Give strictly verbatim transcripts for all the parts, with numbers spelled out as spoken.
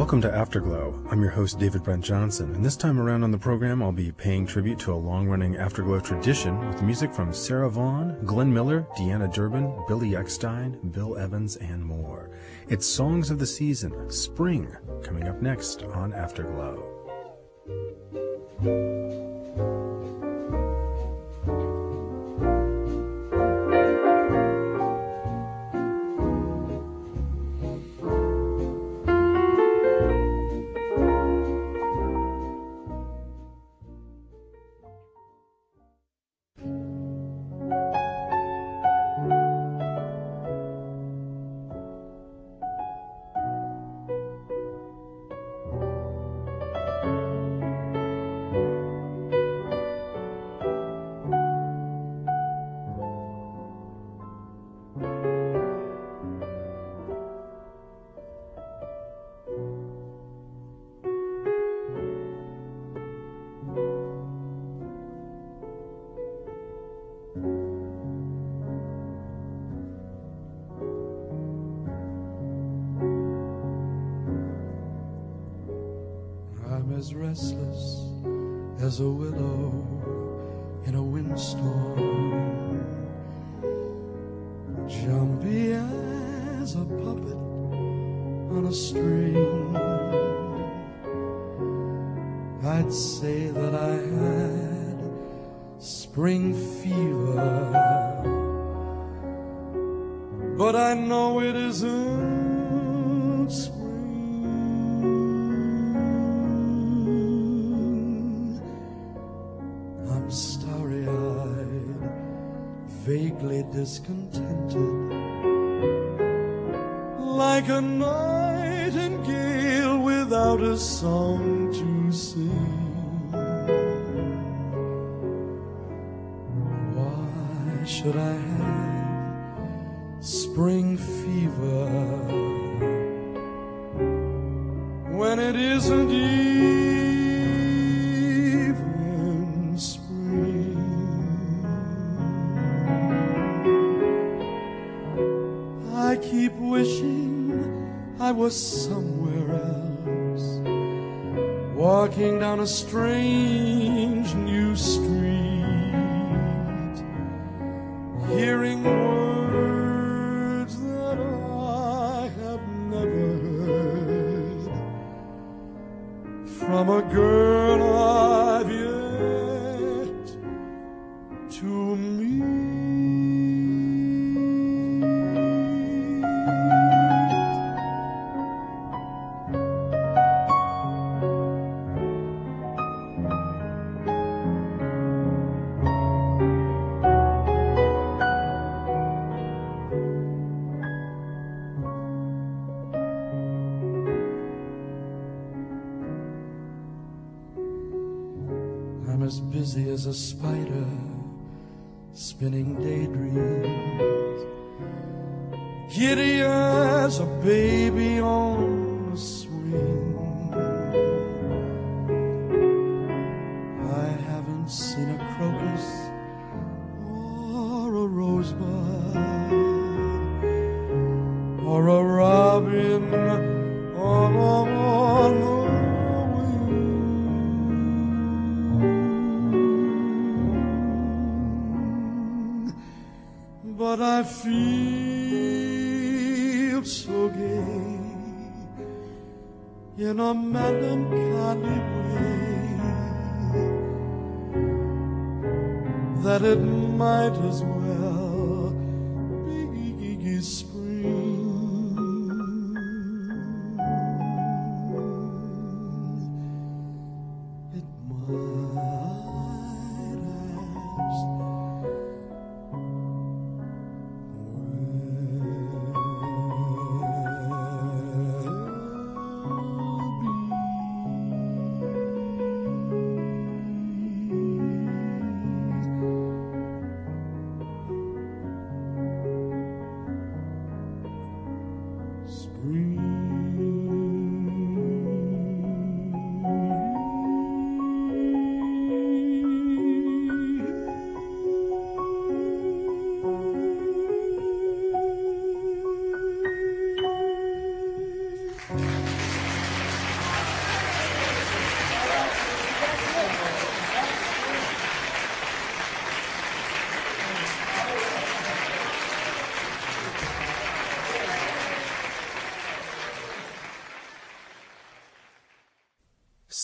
Welcome to Afterglow. I'm your host, David Brent Johnson, and this time around on the program, I'll be paying tribute to a long-running Afterglow tradition with music from Sarah Vaughan, Glenn Miller, Deanna Durbin, Billy Eckstein, Bill Evans, and more. It's Songs of the Season, Spring, coming up next on Afterglow. As restless as a willow in a windstorm, jumpy as a puppet on a string. I'd say that I had spring fever, but I know it isn't spring. Vaguely discontented, like a nightingale without a song to sing. Why should I have spring fever when it isn't even spring? I keep wishing I was somewhere else, walking down a strange new street, hearing words that I have never heard from a girl I've yet to meet. As busy as a spider spinning daydreams, giddy as a baby on a swing. I haven't seen a crocus or a rosebud or a robin on a but I feel so gay in a melancholy way that it might as well be spring. It might as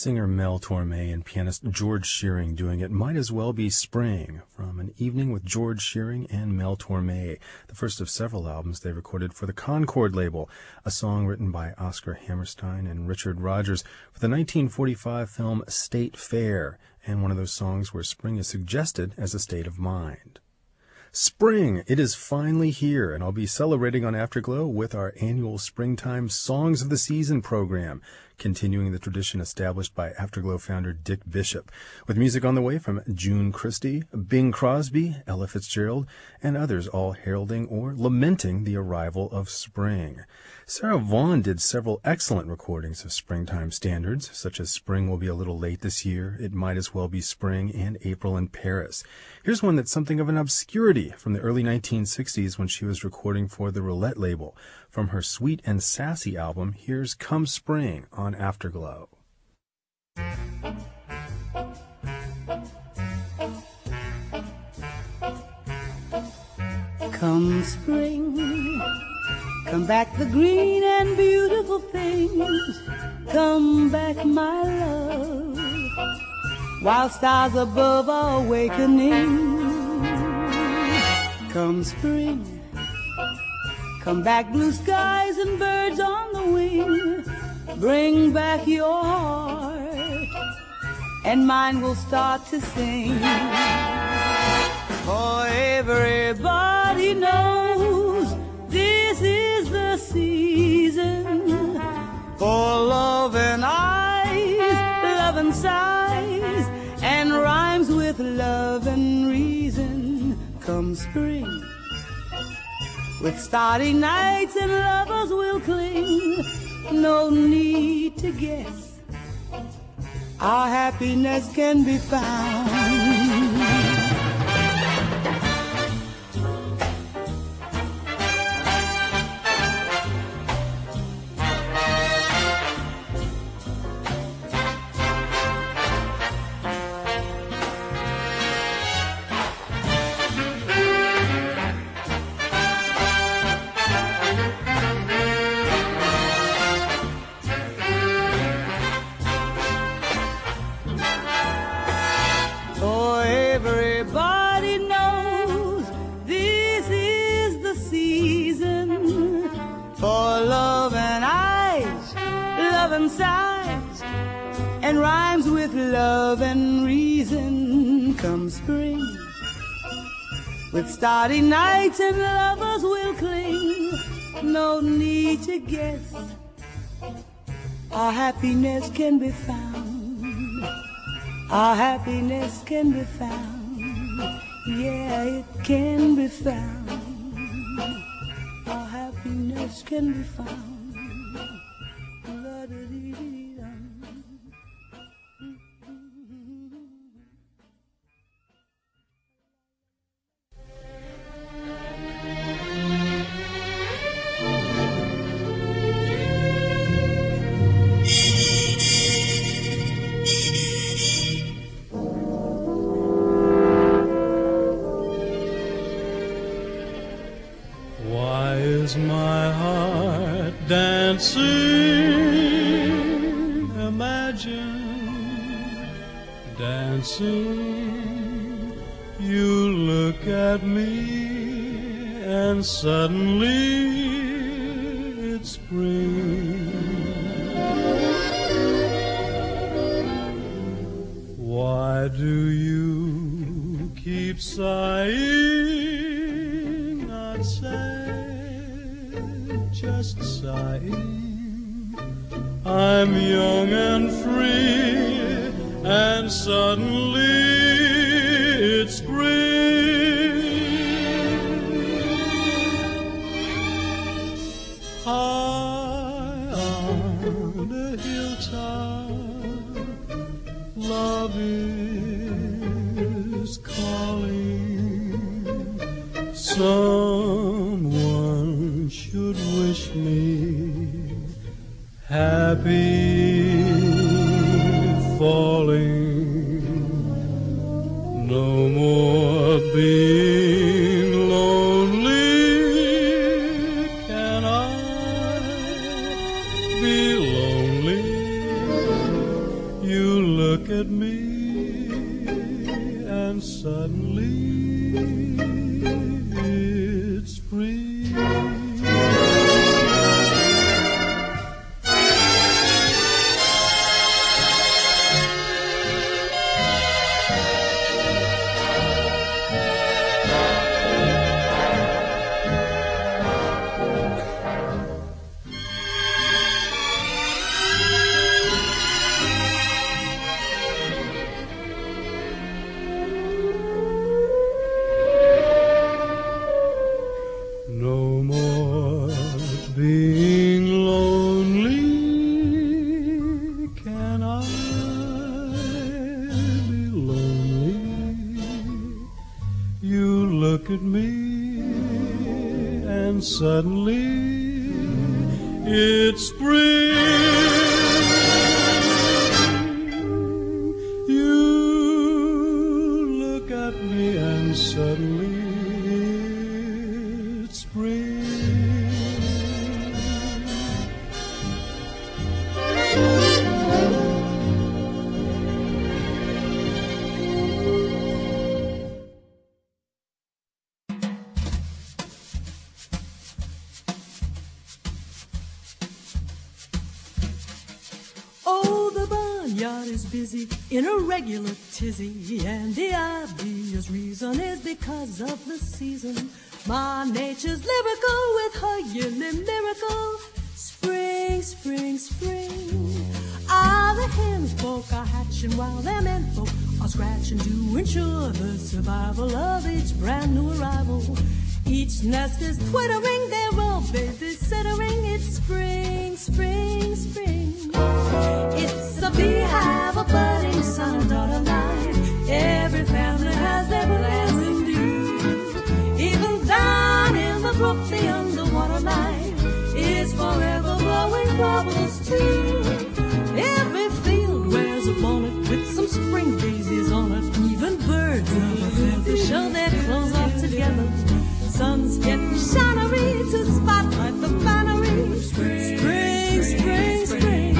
singer Mel Torme and pianist George Shearing doing It Might As Well Be Spring from An Evening with George Shearing and Mel Torme, the first of several albums they recorded for the Concord label, a song written by Oscar Hammerstein and Richard Rodgers for the nineteen forty-five film State Fair, and one of those songs where spring is suggested as a state of mind. Spring, it is finally here, and I'll be celebrating on Afterglow with our annual Springtime Songs of the Season program, continuing the tradition established by Afterglow founder Dick Bishop, with music on the way from June Christie, Bing Crosby, Ella Fitzgerald, and others, all heralding or lamenting the arrival of spring. Sarah Vaughan did several excellent recordings of springtime standards, such as Spring Will Be a Little Late This Year, It Might As Well Be Spring, and April in Paris. Here's one that's something of an obscurity from the early nineteen sixties when she was recording for the Roulette label. From her Sweet and Sassy album, here's Come Spring on Afterglow. Come spring, come back the green and beautiful things. Come back, my love, while stars above are awakening. Come spring, come back blue skies and birds on the wing. Bring back your heart, and mine will start to sing. For everybody knows this is the season for love and eyes, love and sighs, and rhymes with love and reason. Come spring, with starry nights and lovers will cling. No need to guess, our happiness can be found. And rhymes with love and reason. Come spring, with starry nights and lovers will cling. No need to guess, our happiness can be found. Our happiness can be found. Yeah, it can be found. Our happiness can be found. Dancing, imagine dancing. You look at me and suddenly it's spring. Why do you keep sighing? Not sad, just sighing. I'm young and free, and suddenly it's spring. High on the hilltop, love is calling. Someone should wish me happy falling. No more being lonely. Can I be lonely? You it's spring. Suddenly, it's spring. You look at me and suddenly, it's spring. Busy in a regular tizzy, and the obvious reason is because of the season. My nature's lyrical with her yearly miracle. Spring, spring, spring. Ah, the hen folk are hatching while their men folk are scratching to ensure the survival of each brand new arrival. Each nest is twittering, they're all baby-sittering. It's spring, spring, spring. It's a beehive, a budding son and daughter life. Every family has their plans in view. Even down in the brook, the underwater life is forever blowing bubbles too. Every field wears a bonnet with some spring daisies on it. Even birds of a feather show their clothes off together. Sun's getting shinery to spotlight the finery. Spring, spring, spring, spring.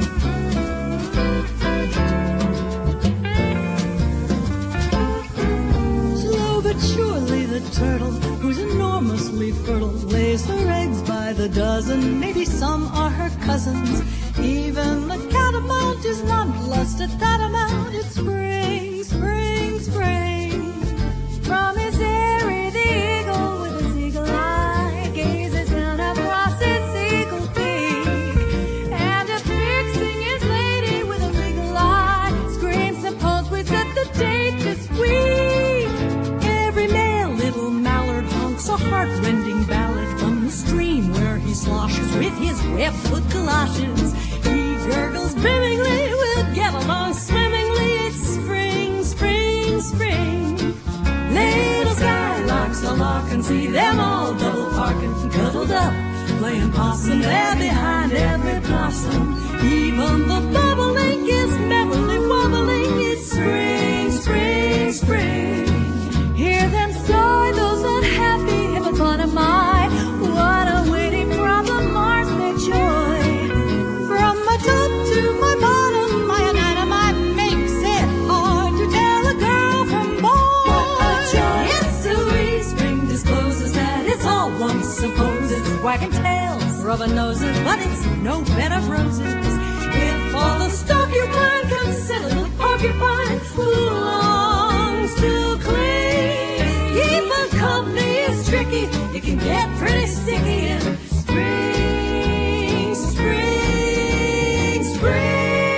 Slow but surely the turtle, who's enormously fertile, lays her eggs by the dozen. Maybe some are her cousins. Even the catamount is not blessed at that amount. It's spring, spring, spring. From his eyrie, the eagle with his eagle eye gazes down across his eagle beak, and a fixing his lady with a eagle eye screams, suppose we set the date this week. Every male little mallard honks a heart-rending ballad from the stream where he sloshes with his web-foot galoshes. He gurgles brimmingly, we'll get along swimmingly. It's spring, spring, spring. Little skylarks a lark and see them all double parking, cuddled up, playing possum there behind every blossom. Even the bobolink is merrily wobbling. It's spring, spring, spring. Hear them sigh, those unhappy hippopotami. What a waiting problem Mars their joy. From my top to my bottom, my dynamite makes it hard to tell a girl from boy. Yes, sirree, spring discloses that it's all one supposes. It's wagging tails, rubbing noses, but it's no bed of roses. If all the stock you find, consider the porcupine who longs to cling. Keeping company is tricky, it can get pretty sticky in spring, spring, spring.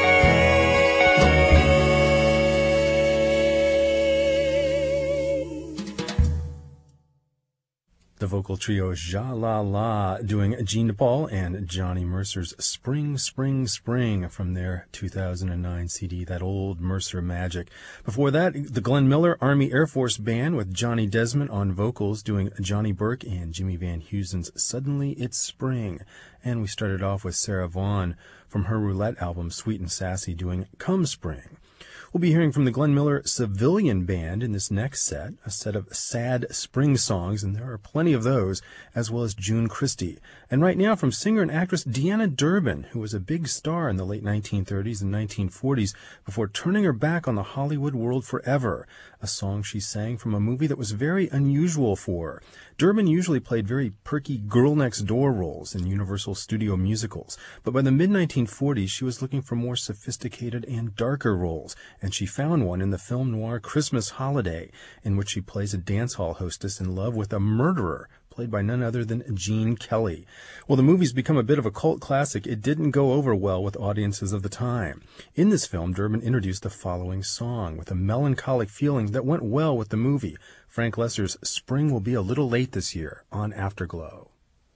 The vocal trio Ja La La doing Jean DePaul and Johnny Mercer's Spring, Spring, Spring from their two thousand nine C D, that old Mercer magic. Before that, the Glenn Miller Army Air Force Band with Johnny Desmond on vocals doing Johnny Burke and Jimmy Van Heusen's Suddenly It's Spring. And we started off with Sarah Vaughan from her Roulette album Sweet and Sassy doing Come Spring. We'll be hearing from the Glenn Miller Civilian Band in this next set, a set of sad spring songs, and there are plenty of those, as well as June Christy. And right now from singer and actress Deanna Durbin, who was a big star in the late nineteen thirties and nineteen forties before turning her back on the Hollywood world forever, a song she sang from a movie that was very unusual for her. Durbin usually played very perky girl-next-door roles in Universal Studio musicals, but by the mid nineteen forties she was looking for more sophisticated and darker roles, and she found one in the film noir Christmas Holiday, in which she plays a dance hall hostess in love with a murderer, played by none other than Gene Kelly. Well, the movie's become a bit of a cult classic. It didn't go over well with audiences of the time. In this film, Durbin introduced the following song with a melancholic feeling that went well with the movie, Frank Loesser's Spring Will Be a Little Late This Year on Afterglow.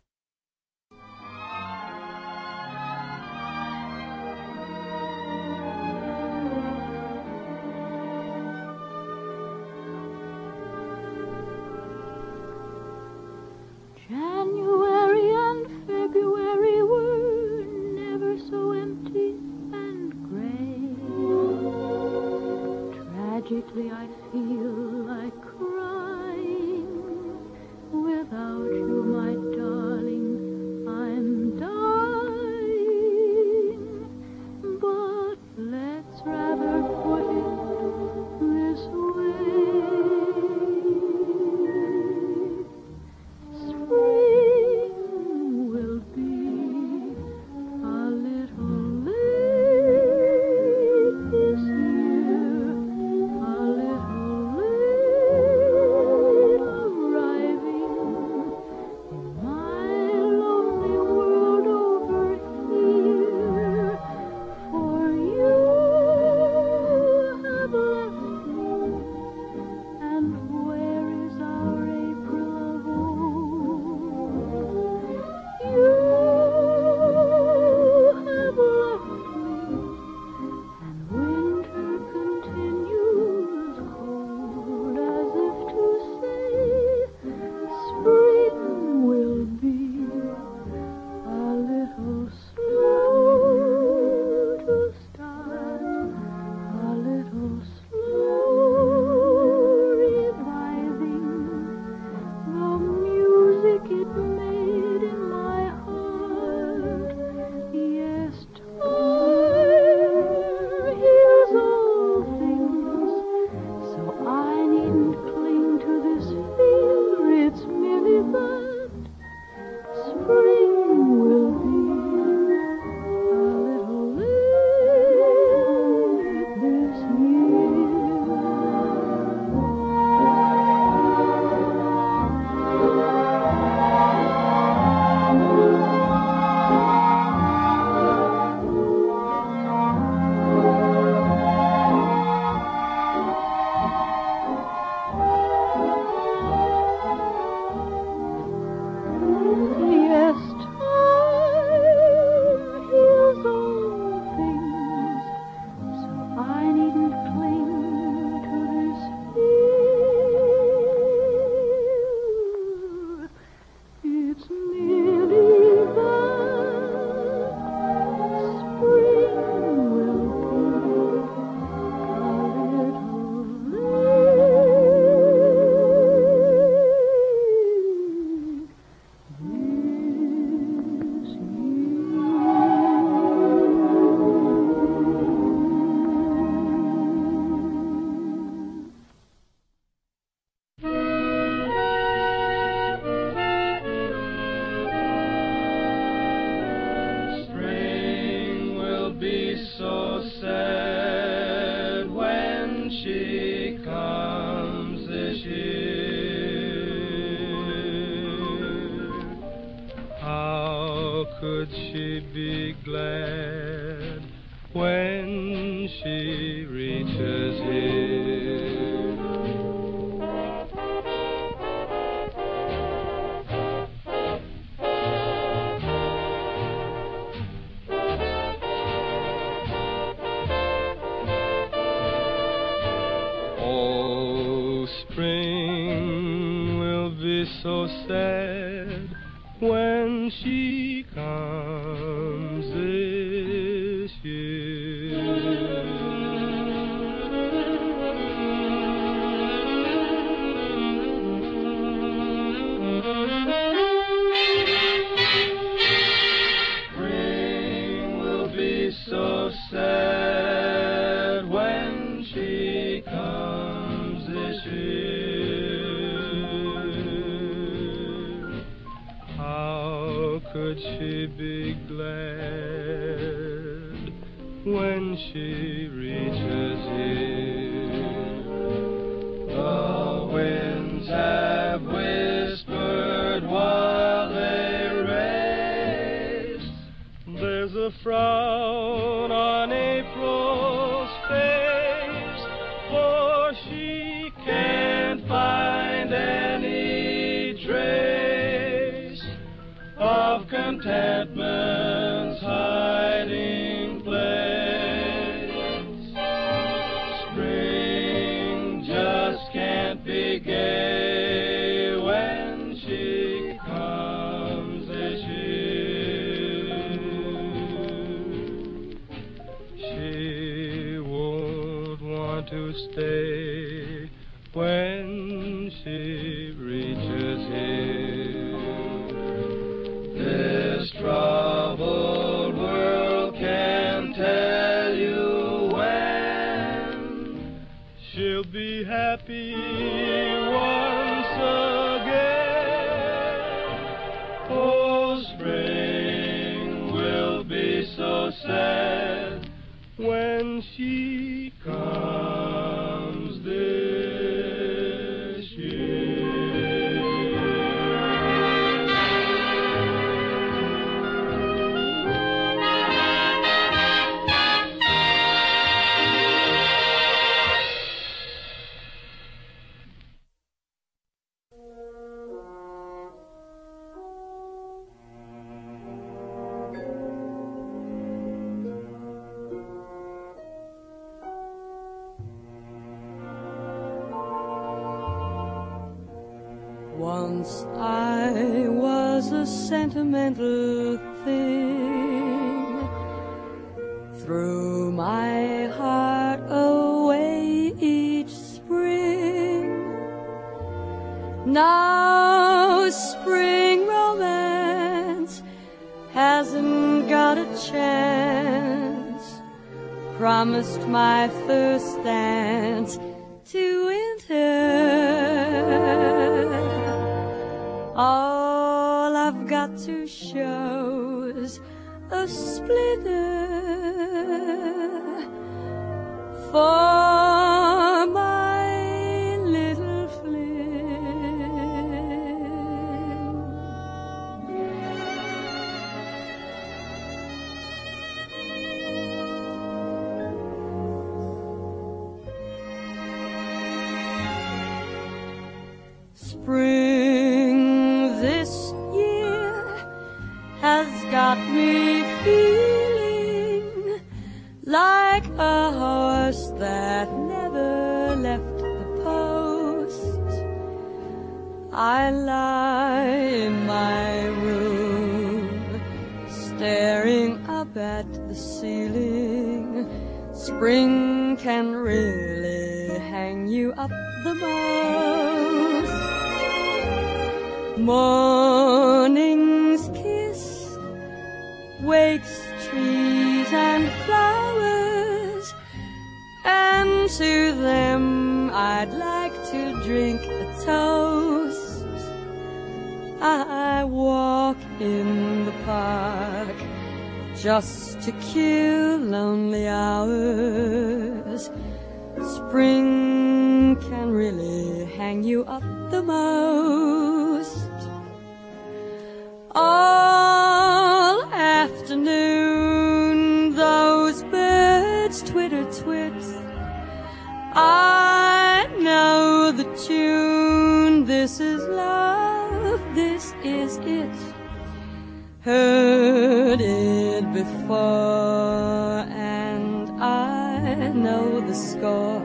January and February were never so empty and gray. Tragically, I feel like crying. Without you, my darling, I'm dying. But let's rather put it this way. Spring will be a little late this year, a little late arriving in my lonely world over here. For you have left me, and where is our April of old? You have left me, and winter continues cold, as if to say, spring will be a little slow to start, a little slow reviving the music it made in my heart. Yes, time heals all things, so I needn't cling to this fear. It's merely that spring will be a little late this year. Yes, time heals all things, so I needn't cling to this fear. It's merely that spring will be a Spring will be so sad when she comes this year. How could she be glad when she reaches here? Oh, spring will be so sad when she comes this year. would she be glad when she reaches here. The winds have whispered while they race. There's a frown on April's face, for she can't find any trace of contentment's hiding place. Spring just can't be gay when she comes this year. She won't want to stay when she reaches here. This troubled world can't tell you when she'll be happy once again. Oh, spring will be so sad when she comes this year. Once I was a sentimental thing, threw my heart away each spring. Now spring romance hasn't got a chance, promised my first dance to winter. All I've got to show's a splinter for my little fling. Spring this year has got me feeling like a horse that never left the post. I lie in my room, staring up at the ceiling. Spring can really hang you up the most. Morning's kiss wakes trees and flowers, and to them I'd like to drink a toast. I walk in the park just to kill lonely hours. Spring can really hang you up the most. All afternoon those birds twitter twit. I know the tune. This is love, this is it. Heard it before and I know the score.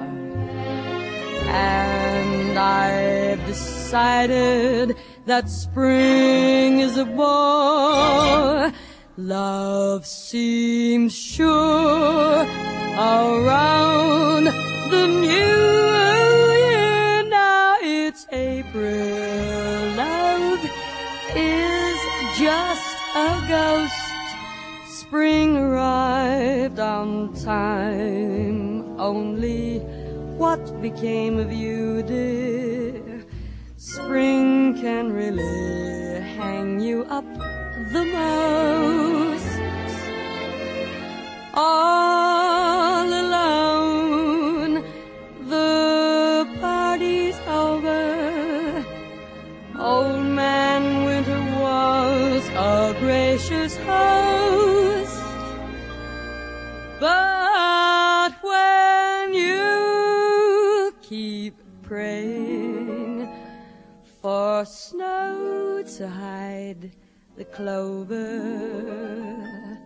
And I've decided that spring is a bore. Love seems sure around the new year. Now it's April. Love is just a ghost. Spring arrived on time. Only what became of you, dear? Spring can really hang you up the most. All alone, the party's over. Old Man Winter was a gracious host, but when you keep praying for snow to hide the clover,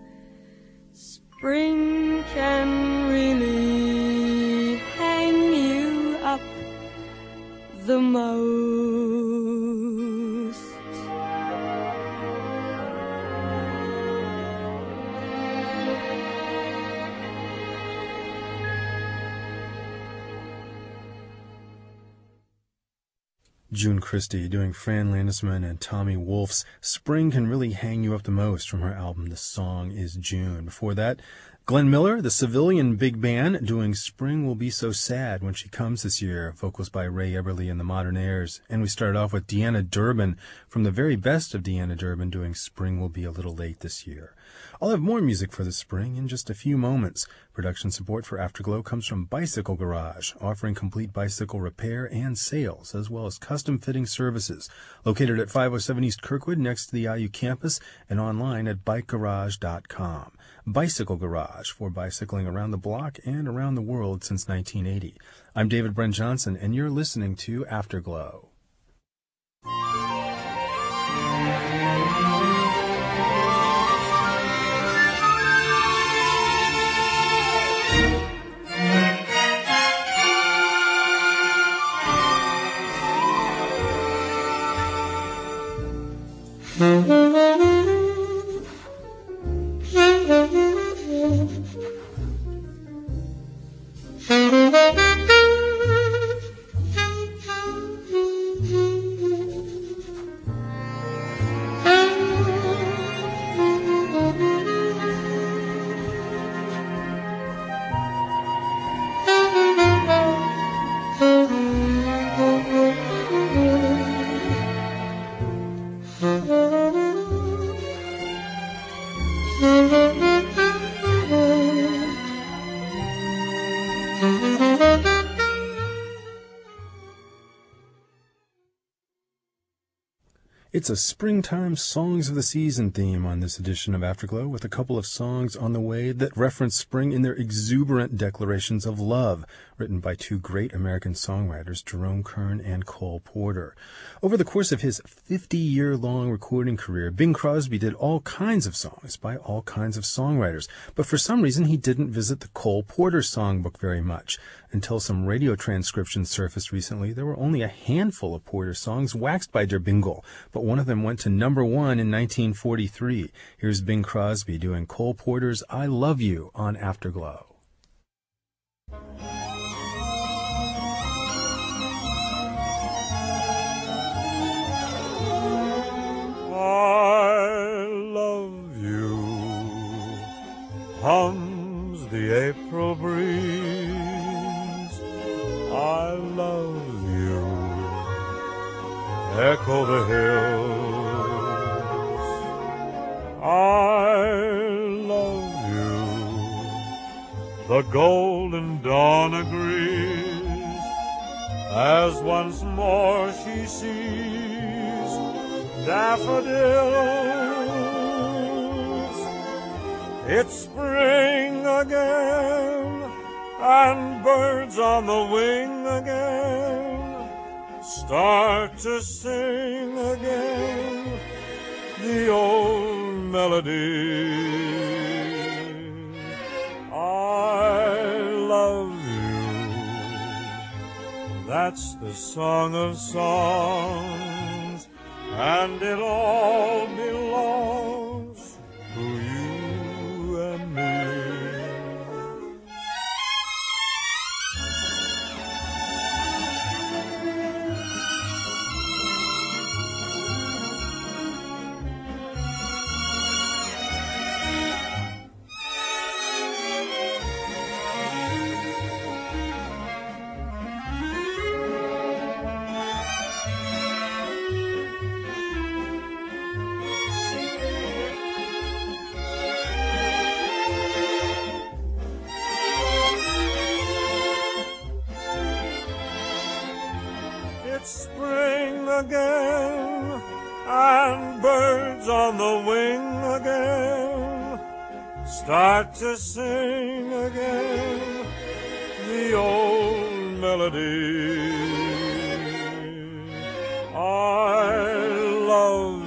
spring can really hang you up the most. June Christy doing Fran Landesman and Tommy Wolfe's Spring Can Really Hang You Up the Most from her album The Song Is June. Before that, Glenn Miller, the Civilian Big Band, doing Spring Will Be So Sad When She Comes This Year, vocals by Ray Eberly and the Modernaires. And we started off with Deanna Durbin from the very best of Deanna Durbin doing Spring Will Be a Little Late This Year. I'll have more music for the spring in just a few moments. Production support for Afterglow comes from Bicycle Garage, offering complete bicycle repair and sales, as well as custom fitting services. Located at five oh seven East Kirkwood, next to the I U campus, and online at bike garage dot com. Bicycle Garage, for bicycling around the block and around the world since nineteen eighty. I'm David Brent Johnson, and you're listening to Afterglow. It's a springtime Songs of the Season theme on this edition of Afterglow, with a couple of songs on the way that reference spring in their exuberant declarations of love, written by two great American songwriters, Jerome Kern and Cole Porter. Over the course of his fifty-year-long recording career, Bing Crosby did all kinds of songs by all kinds of songwriters, but for some reason he didn't visit the Cole Porter songbook very much. Until some radio transcriptions surfaced recently, there were only a handful of Porter songs waxed by Der Bingle, but one of them went to number one in nineteen forty-three. Here's Bing Crosby doing Cole Porter's I Love You on Afterglow. I love you, hums the April breeze. I love you, echo the hills. I love you, the golden dawn agrees, as once more she sees daffodils. It's spring again, and birds on the wing again start to sing again the old melody. I love you, that's the song of songs, and it all belongs to you and me. again, and birds on the wing again start to sing again the old melody. I love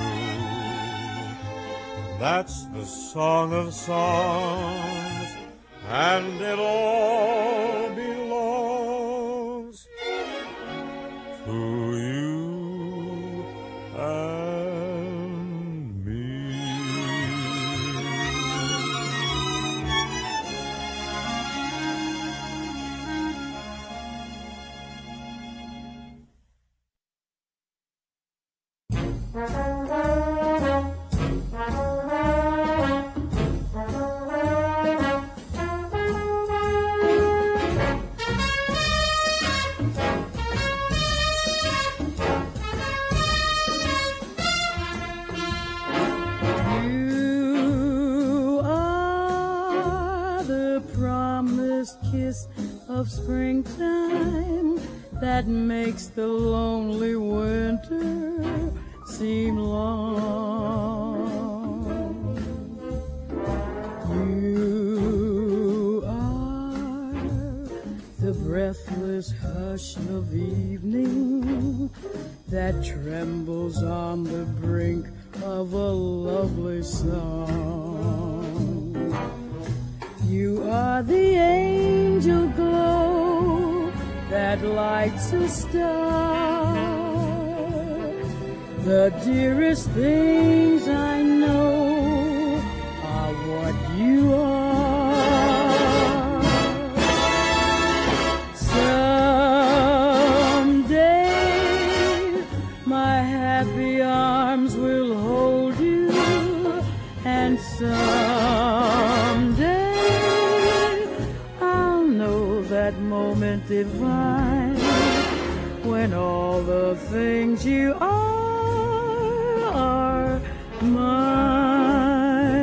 you, that's the song of songs, and it all belongs to you and me. You are the promised kiss of springtime that makes the lonely winter seem long. You are the breathless hush of evening that trembles on the brink of a lovely song. You are the angel glow that lights a star. The dearest things I know are what you are. Someday my happy arms will hold you, and someday I'll know that moment divine when all the things you are are mine.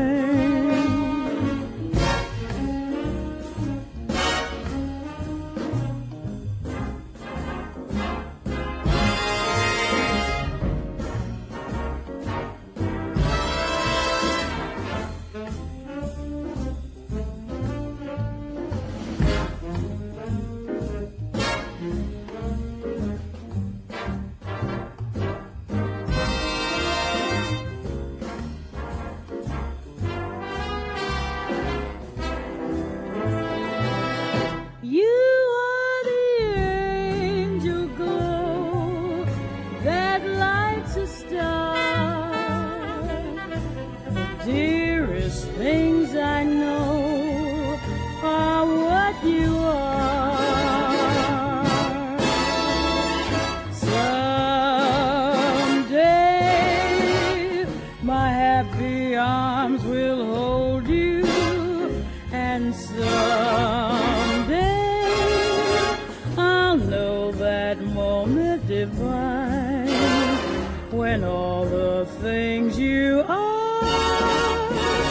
When all the things you are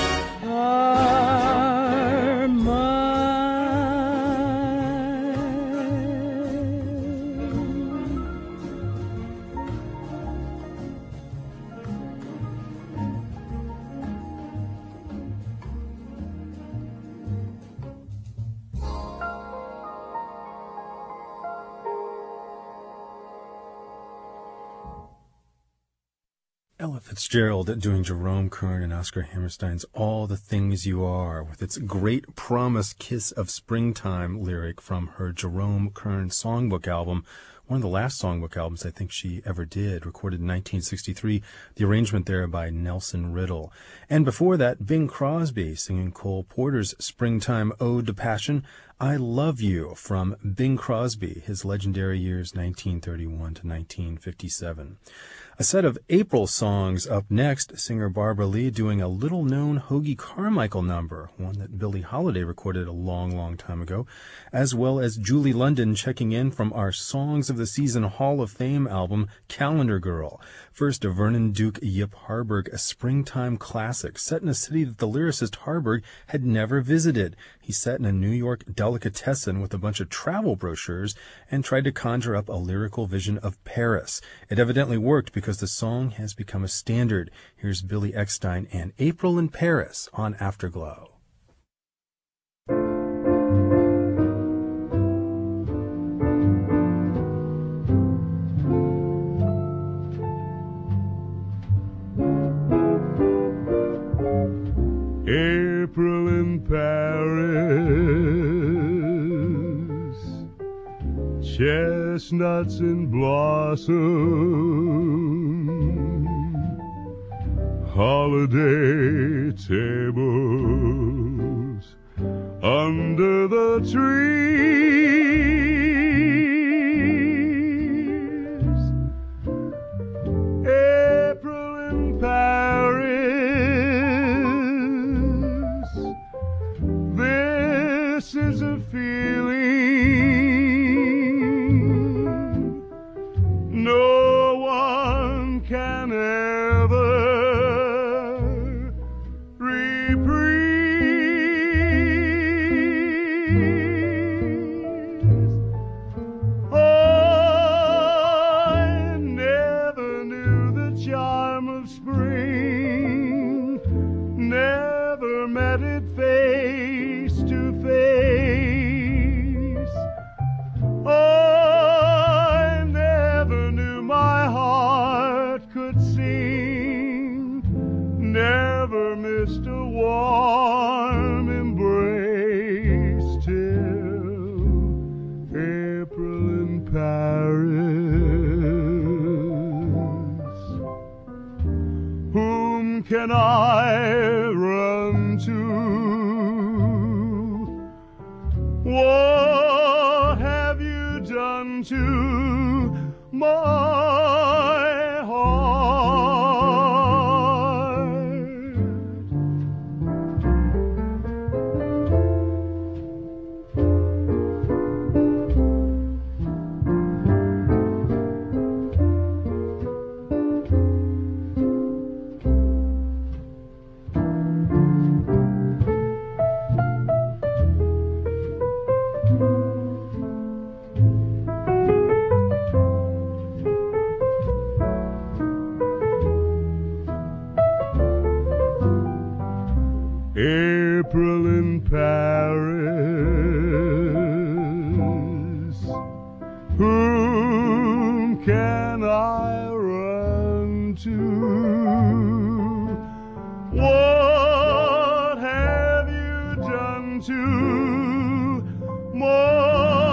are Ella Fitzgerald doing Jerome Kern and Oscar Hammerstein's All the Things You Are, with its great promise Kiss of Springtime lyric from her Jerome Kern songbook album, one of the last songbook albums I think she ever did, recorded in nineteen sixty-three, the arrangement there by Nelson Riddle. And before that, Bing Crosby singing Cole Porter's Springtime Ode to Passion, I Love You, from Bing Crosby, his legendary years nineteen thirty-one to nineteen fifty-seven. A set of April songs up next, singer Barbara Lee doing a little-known Hoagy Carmichael number, one that Billie Holiday recorded a long, long time ago, as well as Julie London checking in from our Songs of the Season Hall of Fame album, Calendar Girl. First, a Vernon Duke Yip Harburg, a springtime classic, set in a city that the lyricist Harburg had never visited. He set in a New York Delta delicatessen with a bunch of travel brochures and tried to conjure up a lyrical vision of Paris. It evidently worked because the song has become a standard. Here's Billy Eckstine and April in Paris on Afterglow. April in Paris, chestnuts in blossom, holiday tables under the trees. April in Paris, this is a feeling no one can ever reprise. Oh, I never knew the charm of spring, never met it face to face. I never knew my heart could sing, never missed a warm embrace till April in Paris. Whom can I run to? What have you done to my April in Paris? Whom can I run to? What have you done to my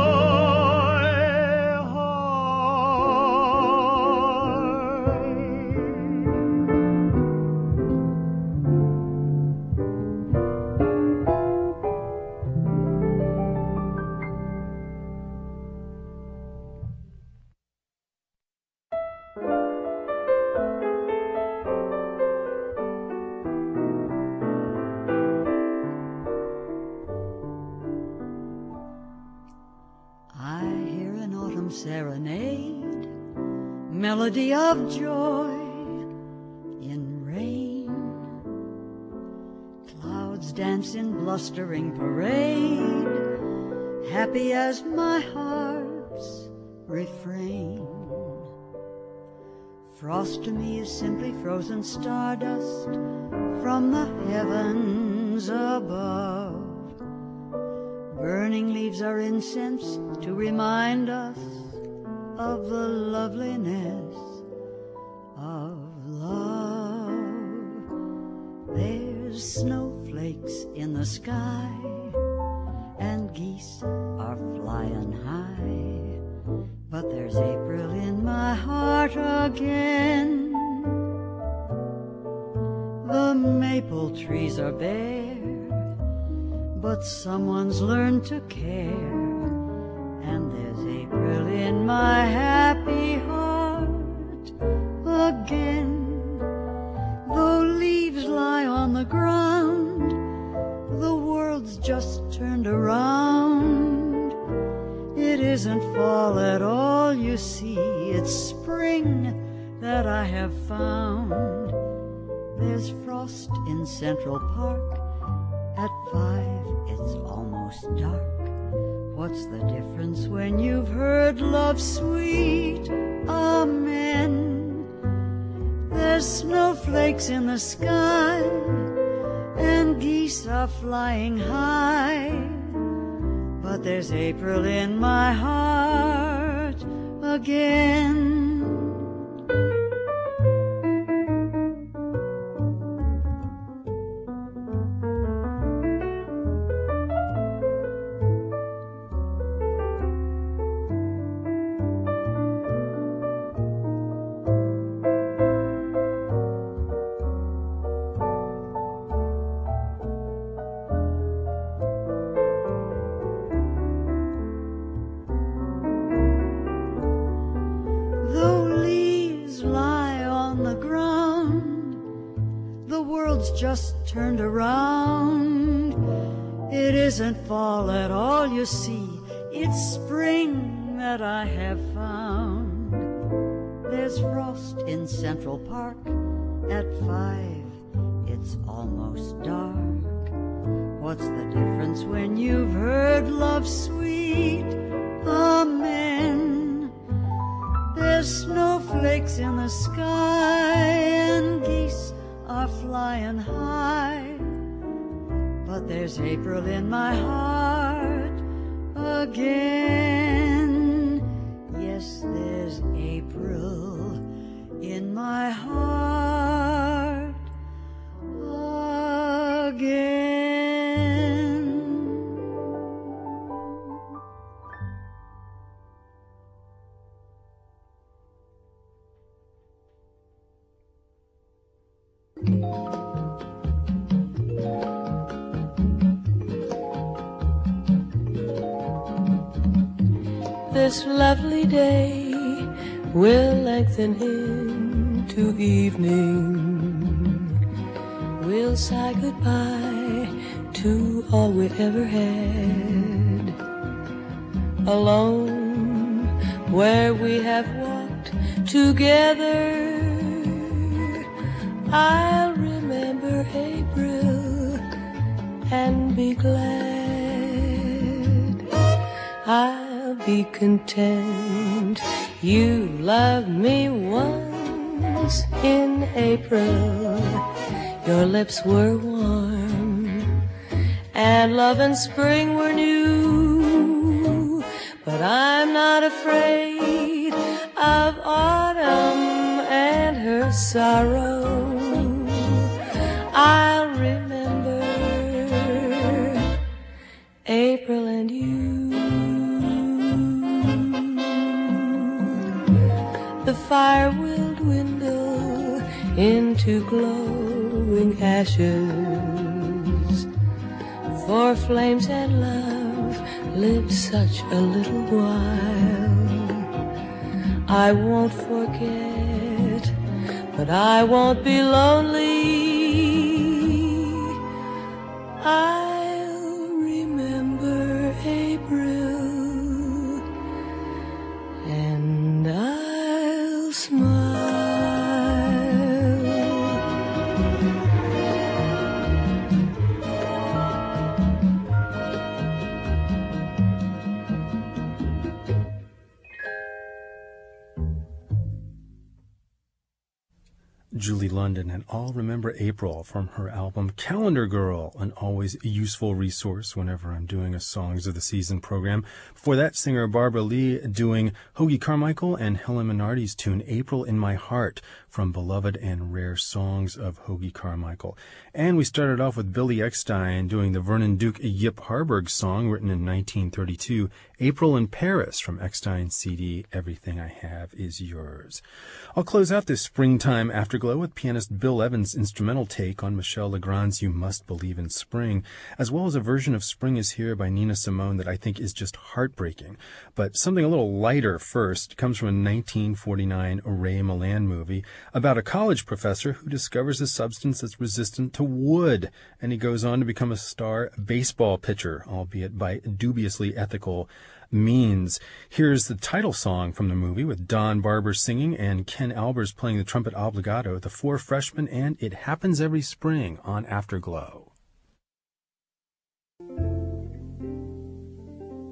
serenade, melody of joy in rain. Clouds dance in blustering parade, happy as my heart's refrain. Frost to me is simply frozen stardust from the heavens above. Burning leaves are incense to remind us of the loveliness of love. There's snowflakes in the sky, and geese are flying high, but there's April in my heart again. The maple trees are bare, but someone's learned to care, and there's April in my happy heart again. Though leaves lie on the ground, the world's just turned around. It isn't fall at all, you see, it's spring that I have found. There's frost in Central Park, at five it's almost dark, What's the difference when you've heard love's sweet amen? There's snowflakes in the sky and geese are flying high, but there's April in my heart again. Just turned around. It isn't fall at all, you see. It's spring that I have found. There's frost in Central Park. At five, it's almost dark. What's the difference when you've heard love's sweet amen? There's snowflakes in the sky and geese are flying high, but there's April in my heart again. Yes, there's April in my heart again. This lovely day will lengthen into evening. We'll say goodbye to all we ever had. Alone where we have walked together, I'll remember April and be glad. I'll be content you loved me once in April. Your lips were warm and love and spring were new, but I'm not afraid of autumn and her sorrow. I'll remember April and you. The fire will dwindle into glowing ashes, for flames and love lived such a little while. I won't forget, but I won't be lonely. I'll remember April and I'll smile. Julie London and I'll Remember April from her album Calendar Girl, an always useful resource whenever I'm doing a Songs of the Season program. Before that, singer Barbara Lee doing Hoagy Carmichael and Helen Minardi's tune April in My Heart from Beloved and Rare Songs of Hoagy Carmichael. And we started off with Billy Eckstine doing the Vernon Duke Yip Harburg song written in nineteen thirty-two, April in Paris from Eckstine's C D Everything I Have Is Yours. I'll close out this springtime afterglow with pianist Bill Evans' instrumental take on Michel Legrand's You Must Believe in Spring, as well as a version of Spring is Here by Nina Simone that I think is just heartbreaking. But something a little lighter first comes from a nineteen forty-nine Ray Milland movie about a college professor who discovers a substance that's resistant to wood, and he goes on to become a star baseball pitcher, albeit by dubiously ethical means. Here's the title song from the movie with Don Barber singing and Ken Albers playing the trumpet obbligato, The Four Freshmen, and It Happens Every Spring on Afterglow.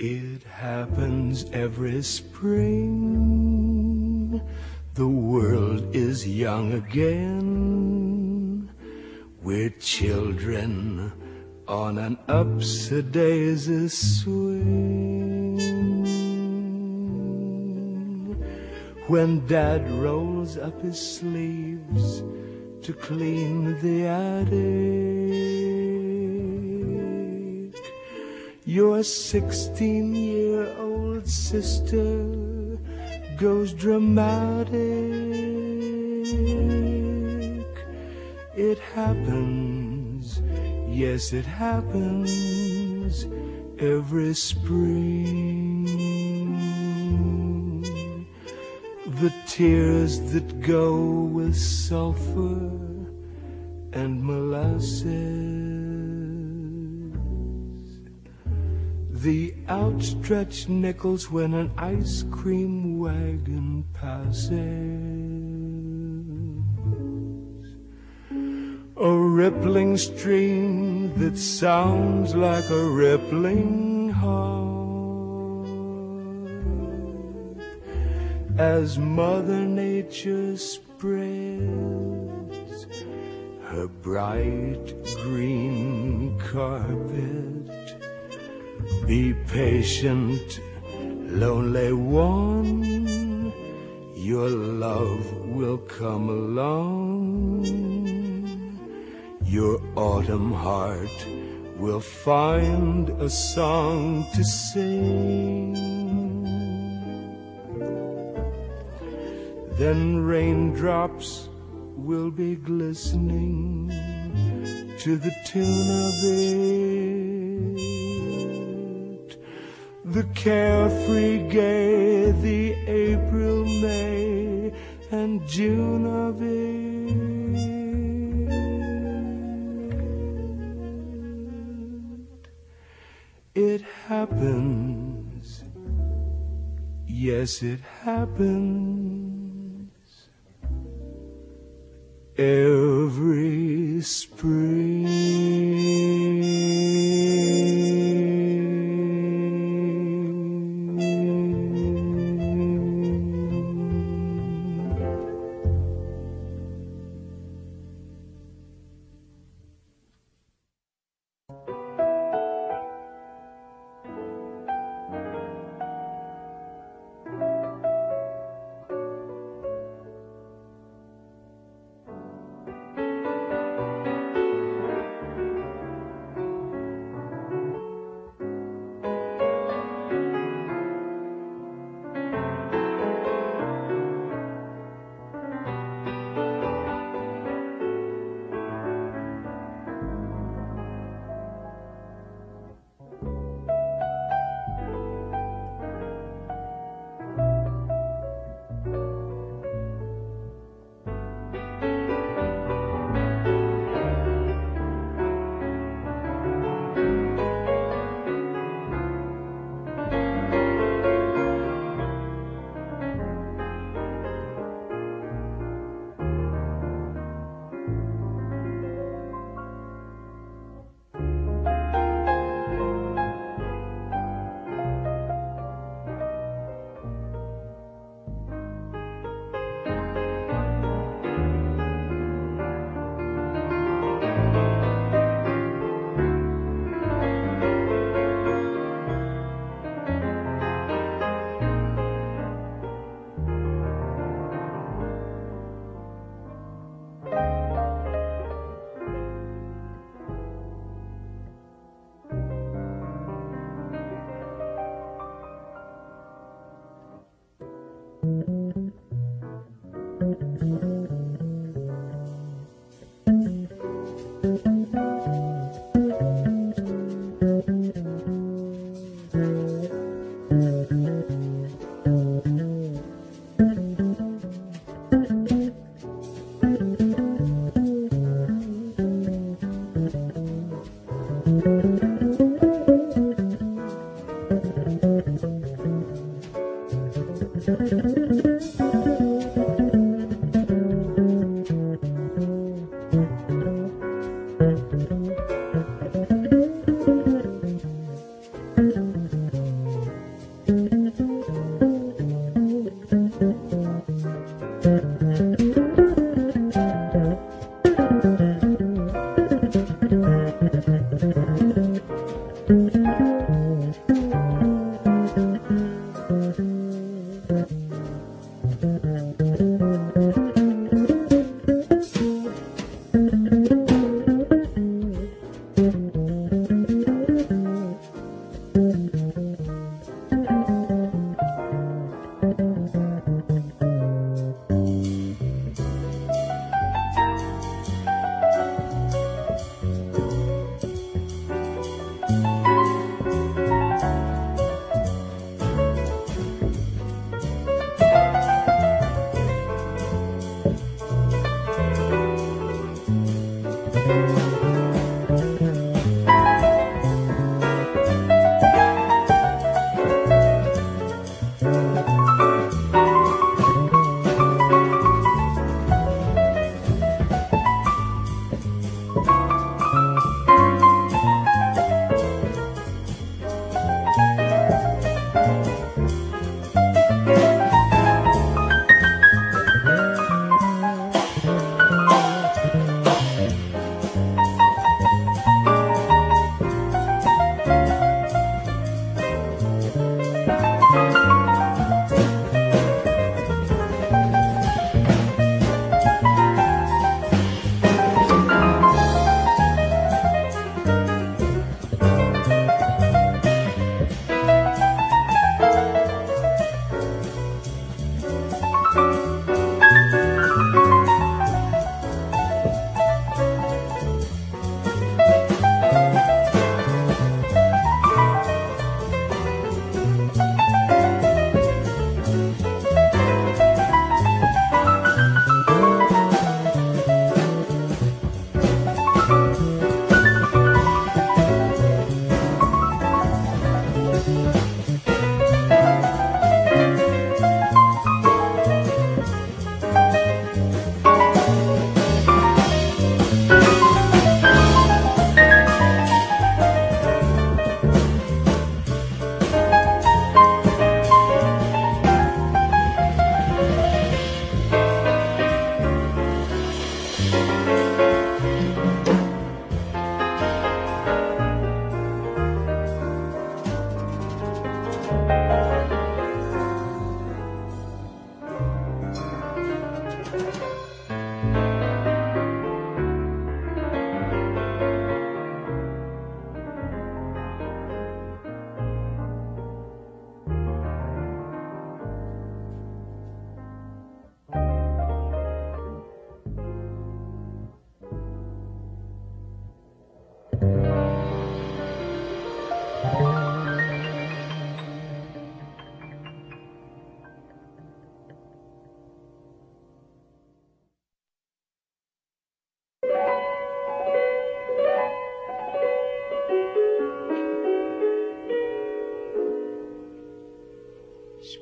It happens every spring. The world is young again. We're children on an upsy-daisy swing. When Dad rolls up his sleeves to clean the attic, your sixteen-year-old sister goes dramatic. It happens, yes, it happens every spring. The tears that go with sulfur and molasses, the outstretched nickels when an ice cream wagon passes, a rippling stream that sounds like a rippling heart, as Mother Nature spreads her bright green carpet. Be patient, lonely one, your love will come along. Your autumn heart will find a song to sing. Then raindrops will be glistening to the tune of it. The carefree gay, the April, May, and June of it. It happens, yes, it happens every spring.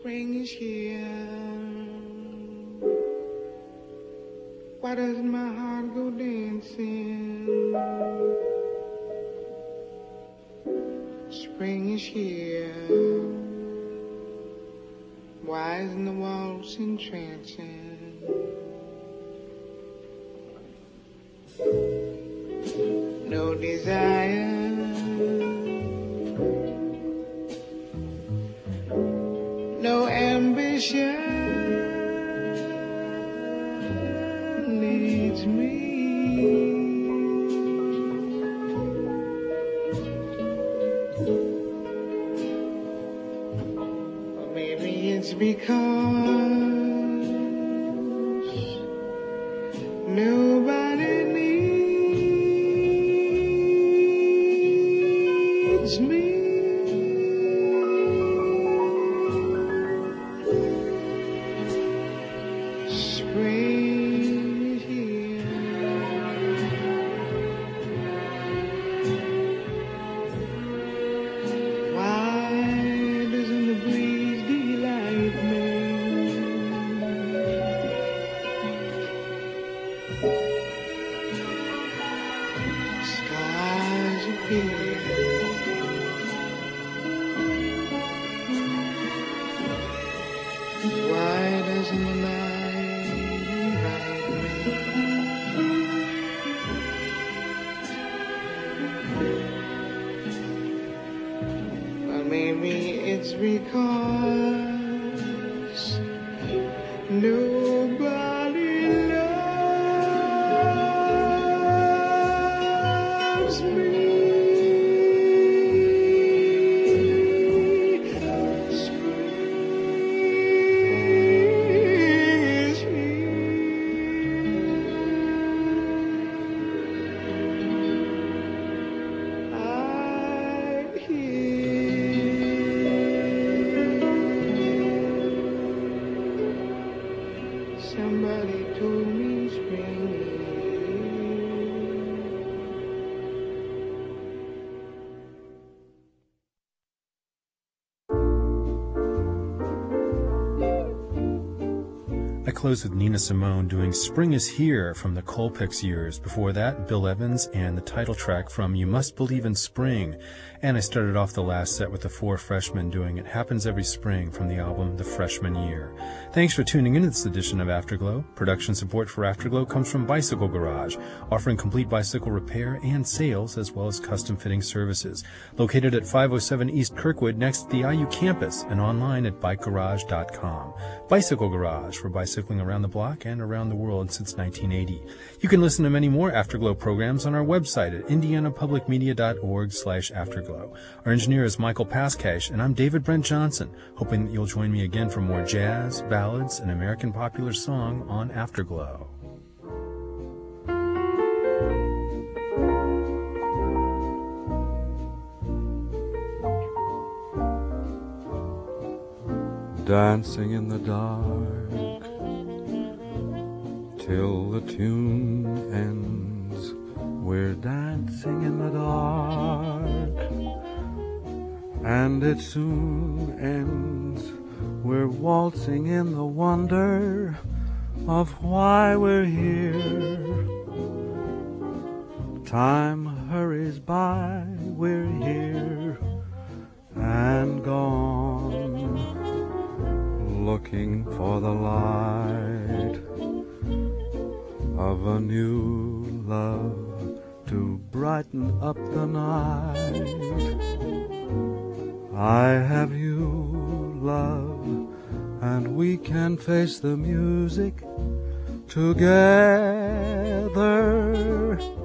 spring is here. Why doesn't my heart go dancing? Spring is here. Why isn't the waltz entrancing? No desire, no ambition leads me. Or maybe it's because nobody needs me. Spring is here. Why doesn't the breeze delight me? Skies appear. Why doesn't the night invite me? Well, maybe it's because nobody loves me. Somebody told me spring. I close with Nina Simone doing Spring is Here from the Colpix years. Before that, Bill Evans and the title track from You Must Believe in Spring. And I started off the last set with the Four Freshmen doing It Happens Every Spring from the album The Freshman Year. Thanks for tuning in to this edition of Afterglow. Production support for Afterglow comes from Bicycle Garage, offering complete bicycle repair and sales as well as custom fitting services. Located at five oh seven East Kirkwood next to the I U campus and online at bike garage dot com. Bicycle Garage for bicycling around the block and around the world since nineteen eighty. You can listen to many more Afterglow programs on our website at indiana public media dot org slash afterglow. Our engineer is Michael Pascash, and I'm David Brent Johnson, hoping that you'll join me again for more jazz, ballads, and American popular song on Afterglow. Dancing in the dark till the tune ends. We're dancing in the dark, and it soon ends. We're waltzing in the wonder of why we're here. Time hurries by, we're here and gone, looking for the light of a new love to brighten up the night. I have you, love, and we can face the music together.